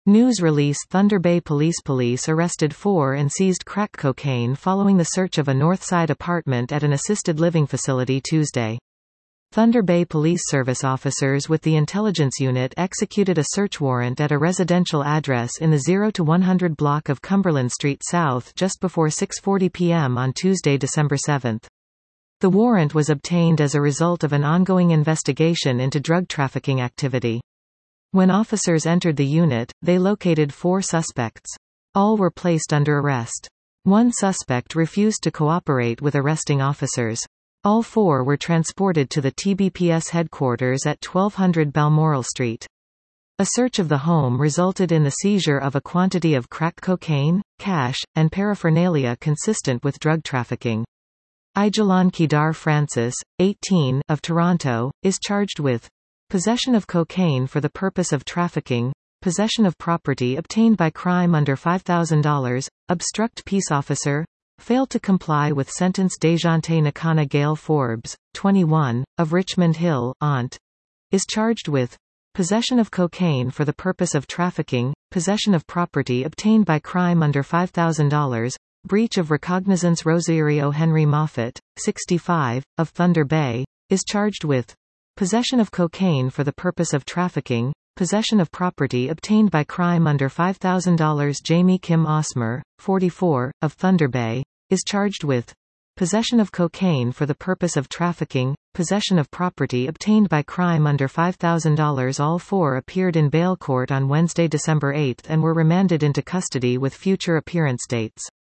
News release Thunder Bay Police arrested 4 and seized crack cocaine following the search of a Northside apartment at an assisted living facility Tuesday. Thunder Bay Police Service officers with the Intelligence Unit executed a search warrant at a residential address in the 0-100 block of Cumberland Street South just before 6:40 p.m. on Tuesday, December 7. The warrant was obtained as a result of an ongoing investigation into drug trafficking activity. When officers entered the unit, they located 4 suspects. All were placed under arrest. One suspect refused to cooperate with arresting officers. All 4 were transported to the TBPS headquarters at 1200 Balmoral Street. A search of the home resulted in the seizure of a quantity of crack cocaine, cash, and paraphernalia consistent with drug trafficking. Aijalon Kedar Francis, 18, of Toronto, is charged with possession of cocaine for the purpose of trafficking, possession of property obtained by crime under $5,000, obstruct peace officer, failed to comply with sentence. Dejante Nakana Gale Forbes, 21, of Richmond Hill, Ont, is charged with possession of cocaine for the purpose of trafficking, possession of property obtained by crime under $5,000, breach of recognizance. Rosario Henry Moffat, 65, of Thunder Bay, is charged with possession of cocaine for the purpose of trafficking, possession of property obtained by crime under $5,000. Jamie Kim Osmer, 44, of Thunder Bay, is charged with possession of cocaine for the purpose of trafficking, possession of property obtained by crime under $5,000. All 4 appeared in bail court on Wednesday, December 8 and were remanded into custody with future appearance dates.